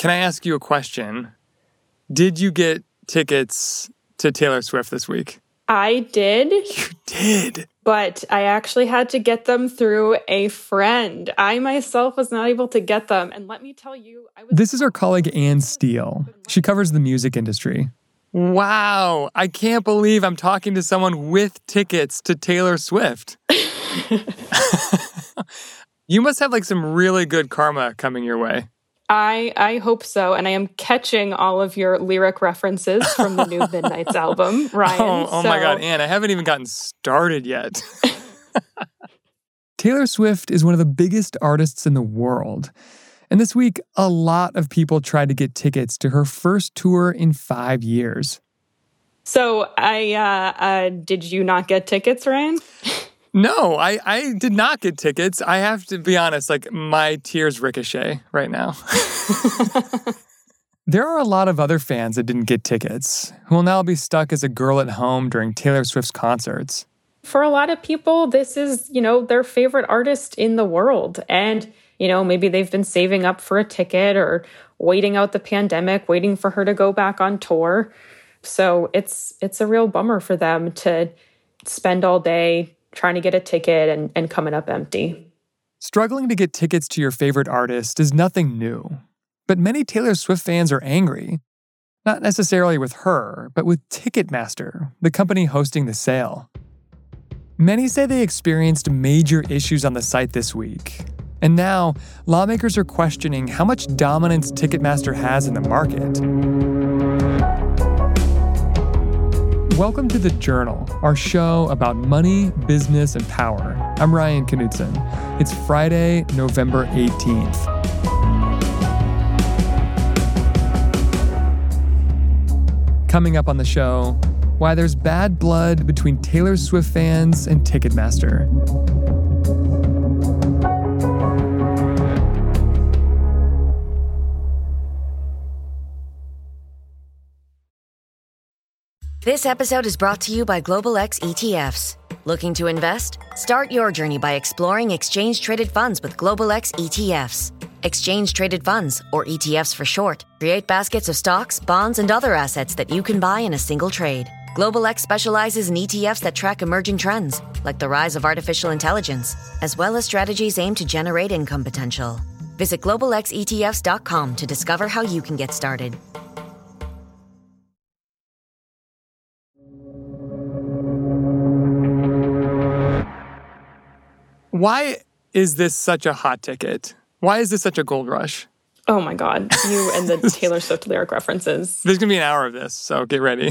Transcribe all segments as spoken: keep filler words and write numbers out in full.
can I ask you a question? Did you get tickets to Taylor Swift this week? I did. You did? But I actually had to get them through a friend. I myself was not able to get them. And let me tell you, I was... This is our colleague Anne Steele. She covers the music industry. Wow. I can't believe I'm talking to someone with tickets to Taylor Swift. You must have like some really good karma coming your way. I I hope so. And I am catching all of your lyric references from the new Midnights album, Ryan. Oh, oh so... my God, Anne, I haven't even gotten started yet. Taylor Swift is one of the biggest artists in the world. And this week, a lot of people tried to get tickets to her first tour in five years. So I uh, uh, did you not get tickets, Ryan? No, I, I did not get tickets. I have to be honest, like my tears ricochet right now. There are a lot of other fans that didn't get tickets, who will now be stuck as a girl at home during Taylor Swift's concerts. For a lot of people, this is, you know, their favorite artist in the world. And, you know, maybe they've been saving up for a ticket or waiting out the pandemic, waiting for her to go back on tour. So it's it's a real bummer for them to spend all day trying to get a ticket and, and coming up empty. Struggling to get tickets to your favorite artist is nothing new. But many Taylor Swift fans are angry. Not necessarily with her, but with Ticketmaster, the company hosting the sale. Many say they experienced major issues on the site this week. And now, lawmakers are questioning how much dominance Ticketmaster has in the market. Welcome to The Journal, our show about money, business, and power. I'm Ryan Knutson. It's Friday, November eighteenth. Coming up on the show, why there's bad blood between Taylor Swift fans and Ticketmaster. This episode is brought to you by Global X E T Fs. Looking to invest? Start your journey by exploring exchange-traded funds with Global X E T Fs. Exchange-traded funds, or E T Fs for short, create baskets of stocks, bonds, and other assets that you can buy in a single trade. Global X specializes in E T Fs that track emerging trends, like the rise of artificial intelligence, as well as strategies aimed to generate income potential. Visit global x e t f s dot com to discover how you can get started. Why is this such a hot ticket? Why is this such a gold rush? Oh my God, you and the Taylor Swift lyric references. There's going to be an hour of this, so get ready.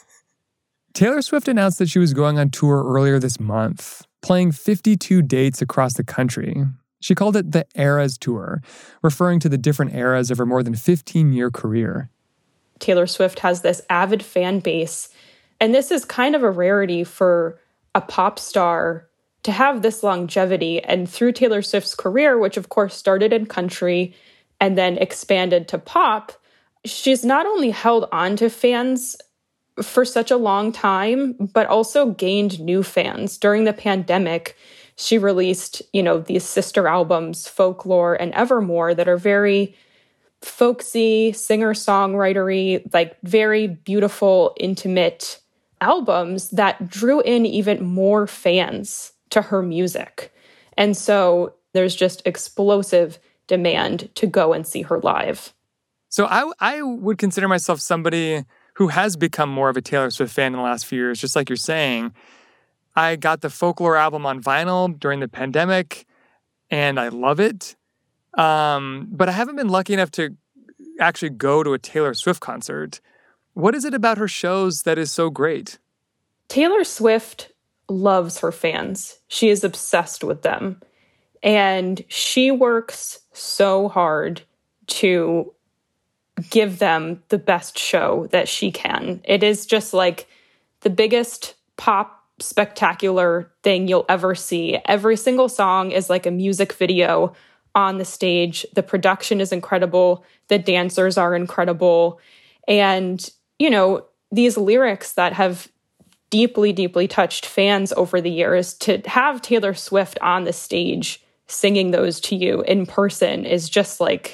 Taylor Swift announced that she was going on tour earlier this month, playing fifty-two dates across the country. She called it the Eras Tour, referring to the different eras of her more than fifteen-year career. Taylor Swift has this avid fan base, and this is kind of a rarity for a pop star to have this longevity. And through Taylor Swift's career, which of course started in country and then expanded to pop, she's not only held on to fans for such a long time, but also gained new fans. During the pandemic, she released, you know, these sister albums, Folklore and Evermore, that are very folksy, singer-songwritery, like very beautiful, intimate albums that drew in even more fans to her music. And so there's just explosive demand to go and see her live. So I, I would consider myself somebody who has become more of a Taylor Swift fan in the last few years, just like you're saying. I got the Folklore album on vinyl during the pandemic, and I love it. Um, but I haven't been lucky enough to actually go to a Taylor Swift concert. What is it about her shows that is so great? Taylor Swift loves her fans. She is obsessed with them. And she works so hard to give them the best show that she can. It is just like the biggest pop spectacular thing you'll ever see. Every single song is like a music video on the stage. The production is incredible. The dancers are incredible. And, you know, these lyrics that have deeply, deeply touched fans over the years, to have Taylor Swift on the stage singing those to you in person is just like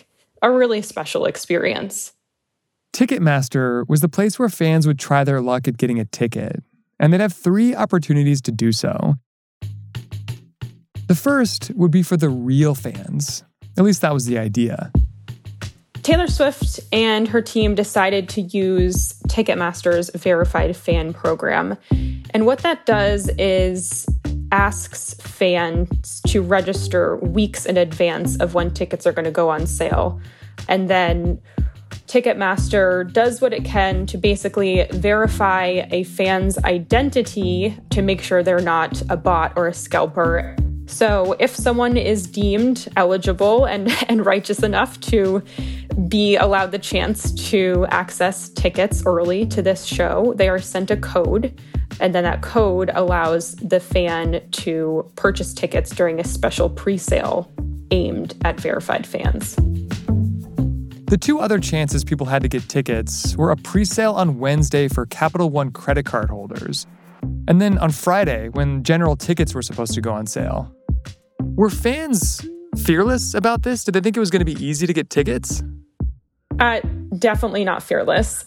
a really special experience. Ticketmaster was the place where fans would try their luck at getting a ticket, and they'd have three opportunities to do so. The first would be for the real fans. At least that was the idea. Taylor Swift and her team decided to use Ticketmaster's verified fan program. And what that does is asks fans to register weeks in advance of when tickets are going to go on sale. And then Ticketmaster does what it can to basically verify a fan's identity to make sure they're not a bot or a scalper. So if someone is deemed eligible and, and righteous enough to be allowed the chance to access tickets early to this show, they are sent a code. And then that code allows the fan to purchase tickets during a special pre-sale aimed at verified fans. The two other chances people had to get tickets were a pre-sale on Wednesday for Capital One credit card holders, and then on Friday when general tickets were supposed to go on sale. Were fans fearless about this? Did they think it was going to be easy to get tickets? Uh, definitely not fearless.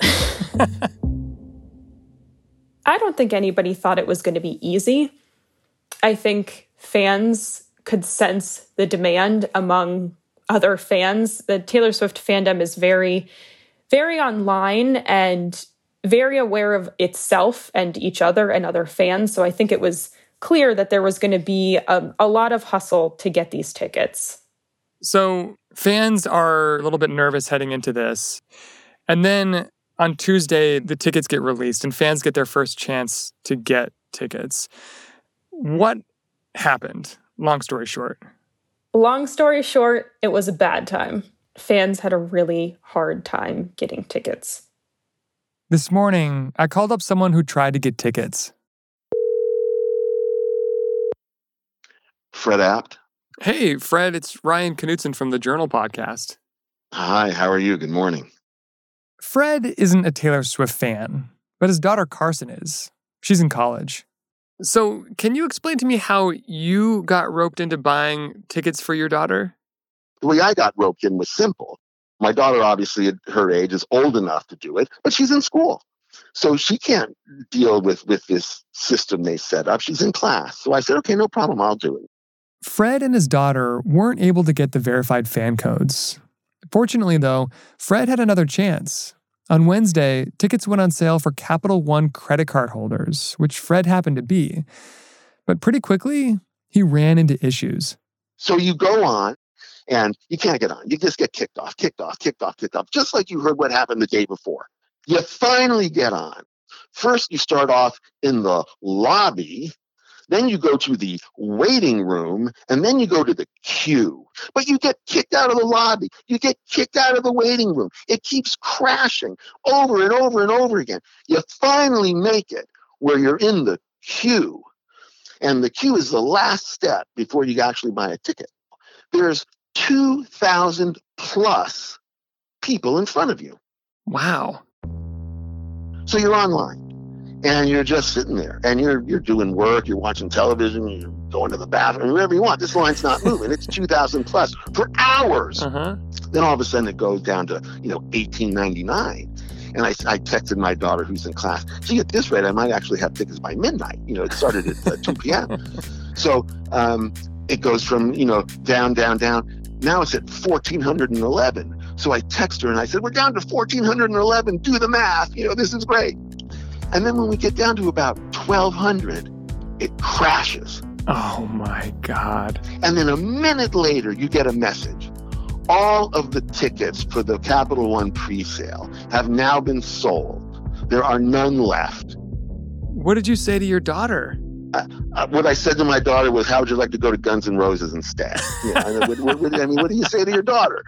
I don't think anybody thought it was going to be easy. I think fans could sense the demand among other fans. The Taylor Swift fandom is very, very online and very aware of itself and each other and other fans. So I think it was clear that there was going to be a, a lot of hustle to get these tickets. So fans are a little bit nervous heading into this. And then on Tuesday, the tickets get released and fans get their first chance to get tickets. What happened? Long story short. Long story short, it was a bad time. Fans had a really hard time getting tickets. This morning, I called up someone who tried to get tickets. Fred Apt. Hey, Fred, it's Ryan Knutson from the Journal podcast. Hi, how are you? Good morning. Fred isn't a Taylor Swift fan, but his daughter Carson is. She's in college. So, can you explain to me how you got roped into buying tickets for your daughter? The way I got roped in was simple. My daughter, obviously, at her age, is old enough to do it, but she's in school. So she can't deal with, with this system they set up. She's in class. So I said, okay, no problem, I'll do it. Fred and his daughter weren't able to get the verified fan codes. Fortunately, though, Fred had another chance. On Wednesday, tickets went on sale for Capital One credit card holders, which Fred happened to be. But pretty quickly, he ran into issues. So you go on, and you can't get on. You just get kicked off, kicked off, kicked off, kicked off, just like you heard what happened the day before. You finally get on. First, you start off in the lobby. Then you go to the waiting room, and then you go to the queue. But you get kicked out of the lobby. You get kicked out of the waiting room. It keeps crashing over and over and over again. You finally make it where you're in the queue. And the queue is the last step before you actually buy a ticket. There's two thousand plus people in front of you. Wow. So you're online. And you're just sitting there, and you're you're doing work, you're watching television, you're going to the bathroom, wherever you want. This line's not moving. It's two thousand plus for hours. Uh-huh. Then all of a sudden it goes down to, you know, eighteen ninety-nine. And I, I texted my daughter who's in class, gee, at this rate, I might actually have tickets by midnight. You know, it started at uh, two p.m. So um, it goes from, you know, down, down, down. Now it's at fourteen eleven. So I text her and I said, we're down to fourteen eleven. Do the math. You know, this is great. And then when we get down to about twelve hundred, it crashes. Oh, my God. And then a minute later, you get a message. All of the tickets for the Capital One pre-sale have now been sold. There are none left. What did you say to your daughter? Uh, uh, what I said to my daughter was, how would you like to go to Guns N' Roses instead? You know, and what, what, what, I mean, what do you say to your daughter?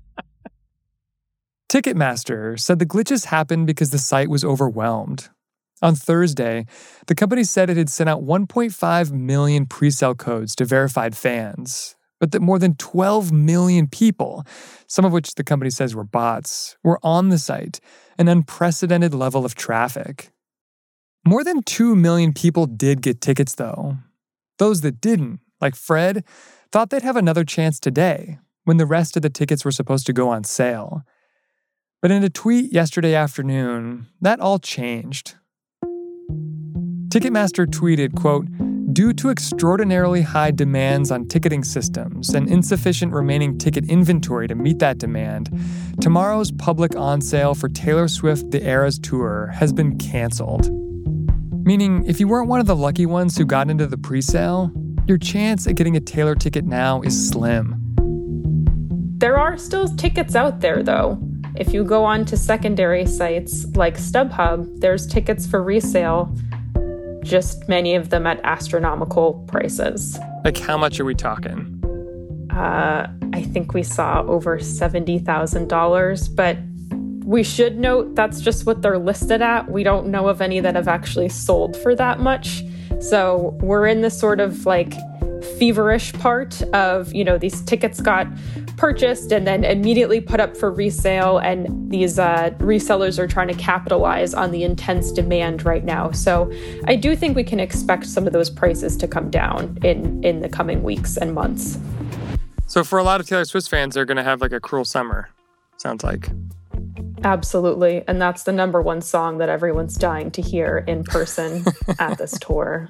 Ticketmaster said the glitches happened because the site was overwhelmed. On Thursday, the company said it had sent out one point five million pre-sale codes to verified fans, but that more than twelve million people, some of which the company says were bots, were on the site, an unprecedented level of traffic. More than two million people did get tickets, though. Those that didn't, like Fred, thought they'd have another chance today. when the rest of the tickets were supposed to go on sale. But in a tweet yesterday afternoon, that all changed. Ticketmaster tweeted, quote, "Due to extraordinarily high demands on ticketing systems and insufficient remaining ticket inventory to meet that demand, tomorrow's public on sale for Taylor Swift The Eras Tour has been canceled." Meaning, if you weren't one of the lucky ones who got into the pre-sale, your chance at getting a Taylor ticket now is slim. There are still tickets out there, though. If you go on to secondary sites like StubHub, there's tickets for resale, just many of them at astronomical prices. Like, how much are we talking? Uh, I think we saw over seventy thousand dollars, but we should note that's just what they're listed at. We don't know of any that have actually sold for that much. So we're in this sort of like feverish part of, you know, these tickets got purchased and then immediately put up for resale, and these uh, resellers are trying to capitalize on the intense demand right now. So I do think we can expect some of those prices to come down in, in the coming weeks and months. So for a lot of Taylor Swift fans, they're going to have like a cruel summer, sounds like. Absolutely. And that's the number one song that everyone's dying to hear in person at this tour.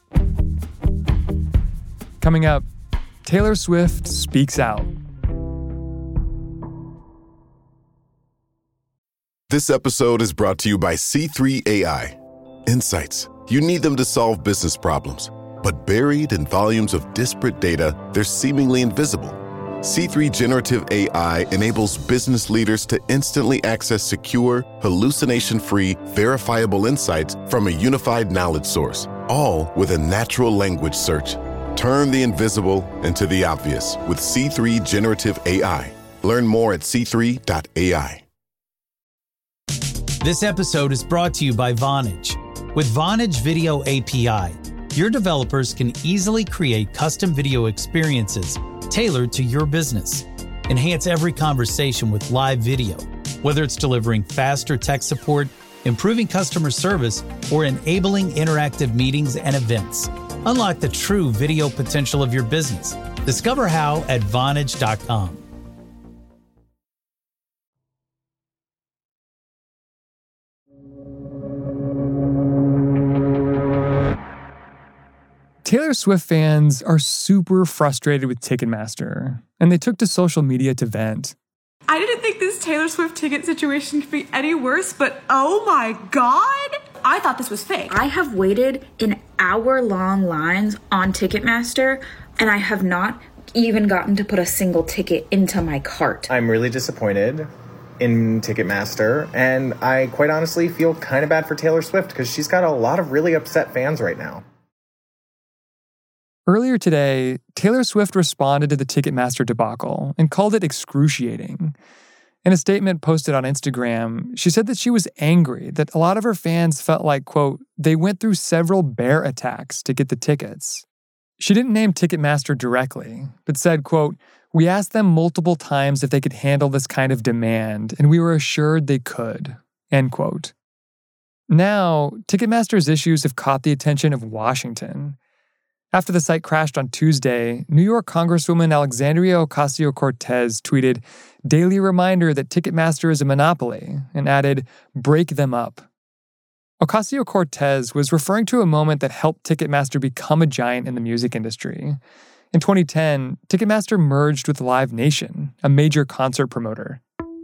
Coming up, Taylor Swift speaks out. This episode is brought to you by C three A I. Insights. You need them to solve business problems. But buried in volumes of disparate data, they're seemingly invisible. C three Generative A I enables business leaders to instantly access secure, hallucination-free, verifiable insights from a unified knowledge source, all with a natural language search. Turn the invisible into the obvious with C three Generative A I. Learn more at c three dot a i. This episode is brought to you by Vonage. With Vonage Video A P I, your developers can easily create custom video experiences tailored to your business. Enhance every conversation with live video, whether it's delivering faster tech support, improving customer service, or enabling interactive meetings and events. Unlock the true video potential of your business. Discover how at vonage dot com. Taylor Swift fans are super frustrated with Ticketmaster, and they took to social media to vent. I didn't think this Taylor Swift ticket situation could be any worse, but oh my God! I thought this was fake. I have waited in hour-long lines on Ticketmaster, and I have not even gotten to put a single ticket into my cart. I'm really disappointed in Ticketmaster, and I quite honestly feel kind of bad for Taylor Swift because she's got a lot of really upset fans right now. Earlier today, Taylor Swift responded to the Ticketmaster debacle and called it excruciating. In a statement posted on Instagram, she said that she was angry that a lot of her fans felt like, quote, they went through several bear attacks to get the tickets. She didn't name Ticketmaster directly, but said, quote, we asked them multiple times if they could handle this kind of demand, and we were assured they could, end quote. Now, Ticketmaster's issues have caught the attention of Washington. After the site crashed on Tuesday, New York Congresswoman Alexandria Ocasio-Cortez tweeted, daily reminder that Ticketmaster is a monopoly, and added, break them up. Ocasio-Cortez was referring to a moment that helped Ticketmaster become a giant in the music industry. In twenty ten, Ticketmaster merged with Live Nation, a major concert promoter.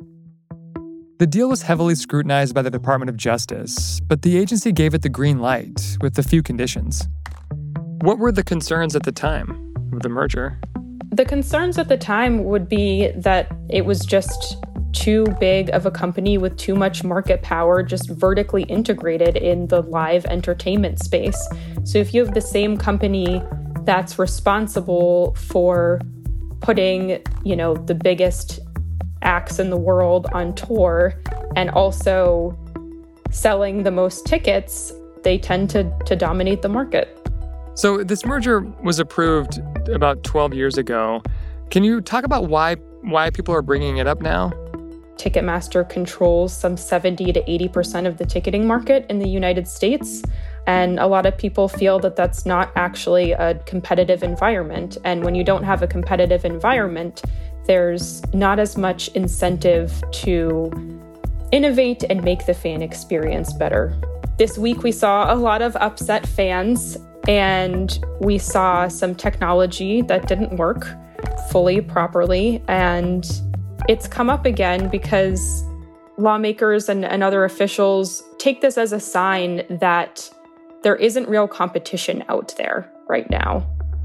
The deal was heavily scrutinized by the Department of Justice, but the agency gave it the green light, with a few conditions. What were the concerns at the time of the merger? The concerns at the time would be that it was just too big of a company with too much market power, just vertically integrated in the live entertainment space. So if you have the same company that's responsible for putting, you know, the biggest acts in the world on tour and also selling the most tickets, they tend to, to dominate the market. So this merger was approved about twelve years ago. Can you talk about why why people are bringing it up now? Ticketmaster controls some seventy to eighty percent of the ticketing market in the United States. And a lot of people feel that that's not actually a competitive environment. And when you don't have a competitive environment, there's not as much incentive to innovate and make the fan experience better. This week, we saw a lot of upset fans, and we saw some technology that didn't work fully, properly. And it's come up again because lawmakers and, and other officials take this as a sign that there isn't real competition out there right now.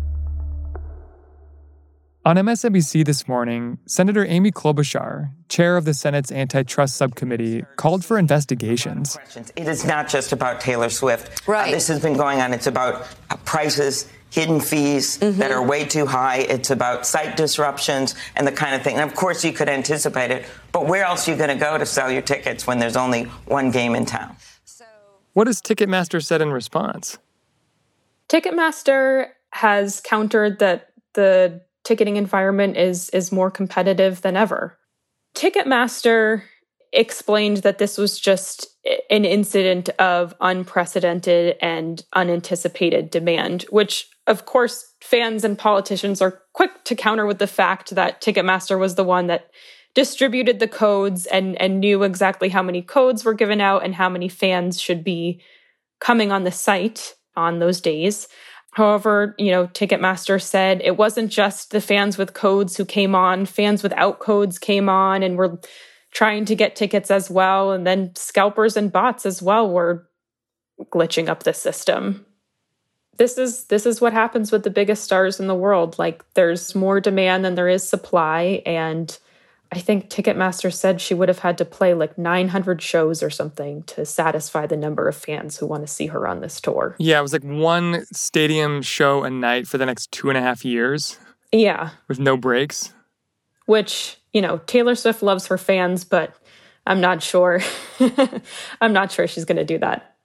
On M S N B C this morning, Senator Amy Klobuchar, chair of the Senate's Antitrust Subcommittee, called for investigations. It is not just about Taylor Swift. Right. Uh, this has been going on. It's about uh, prices, hidden fees mm-hmm. that are way too high. It's about site disruptions and the kind of thing. And of course, you could anticipate it. But where else are you going to go to sell your tickets when there's only one game in town? So, what has Ticketmaster said in response? Ticketmaster has countered that the ticketing environment is is more competitive than ever. Ticketmaster explained that this was just an incident of unprecedented and unanticipated demand, which, of course, fans and politicians are quick to counter with the fact that Ticketmaster was the one that distributed the codes and, and knew exactly how many codes were given out and how many fans should be coming on the site on those days. However, you know, Ticketmaster said it wasn't just the fans with codes who came on, fans without codes came on and were trying to get tickets as well. And then scalpers and bots as well were glitching up the system. This is this is what happens with the biggest stars in the world. Like, there's more demand than there is supply. And I think Ticketmaster said she would have had to play like nine hundred shows or something to satisfy the number of fans who want to see her on this tour. Yeah, it was like one stadium show a night for the next two and a half years. Yeah. With no breaks. Which, you know, Taylor Swift loves her fans, but I'm not sure. I'm not sure she's going to do that.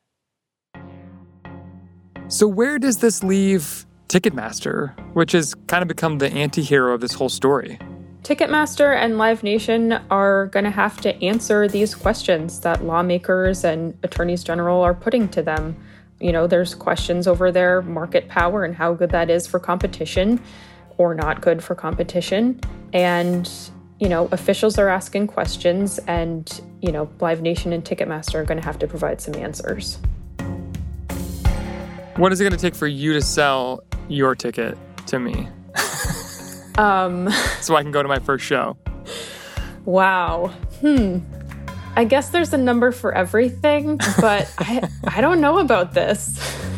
So where does this leave Ticketmaster, which has kind of become the anti-hero of this whole story? Ticketmaster and Live Nation are going to have to answer these questions that lawmakers and attorneys general are putting to them. You know, there's questions over their market power and how good that is for competition or not good for competition. And, you know, officials are asking questions and, you know, Live Nation and Ticketmaster are going to have to provide some answers. What is it going to take for you to sell your ticket to me? Um, so I can go to my first show. Wow. Hmm. I guess there's a number for everything, but I I don't know about this.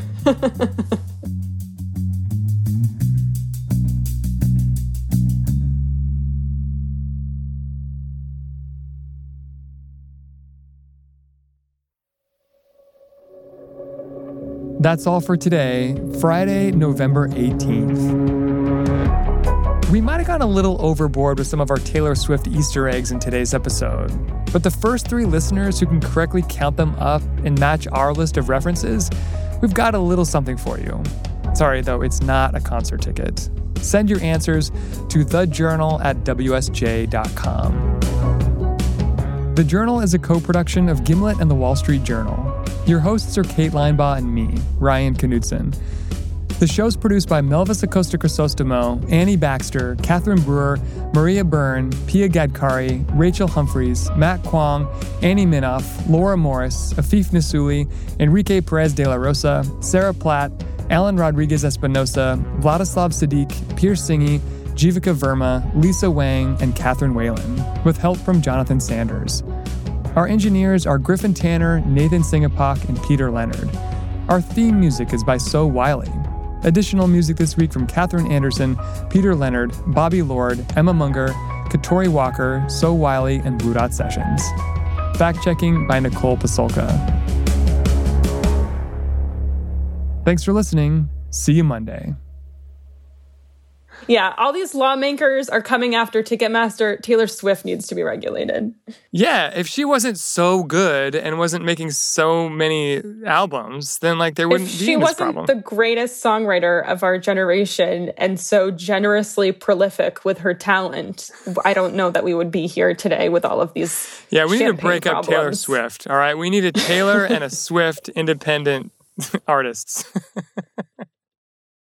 That's all for today, Friday, November eighteenth. We might have gone a little overboard with some of our Taylor Swift Easter eggs in today's episode, but the first three listeners who can correctly count them up and match our list of references, we've got a little something for you. Sorry, though, it's not a concert ticket. Send your answers to the journal at w s j dot com. The Journal is a co-production of Gimlet and The Wall Street Journal. Your hosts are Kate Linebaugh and me, Ryan Knutson. The show's produced by Melvis Acosta Crisostomo, Annie Baxter, Catherine Brewer, Maria Byrne, Pia Gadkari, Rachel Humphreys, Matt Kwong, Annie Minoff, Laura Morris, Afif Nasuli, Enrique Perez de la Rosa, Sarah Platt, Alan Rodriguez Espinosa, Vladislav Sadiq, Pierce Singy, Jivika Verma, Lisa Wang, and Catherine Whalen, with help from Jonathan Sanders. Our engineers are Griffin Tanner, Nathan Singapak, and Peter Leonard. Our theme music is by So Wiley. Additional music this week from Catherine Anderson, Peter Leonard, Bobby Lord, Emma Munger, Katori Walker, So Wiley, and Blue Dot Sessions. Fact-checking by Nicole Pasolka. Thanks for listening. See you Monday. Yeah, all these lawmakers are coming after Ticketmaster. Taylor Swift needs to be regulated. Yeah, if she wasn't so good and wasn't making so many albums, then like there wouldn't if be she this wasn't problem. The greatest songwriter of our generation and so generously prolific with her talent, I don't know that we would be here today with all of these Yeah, we need to champagne break problems. up Taylor Swift, all right? We need a Taylor and a Swift independent artists.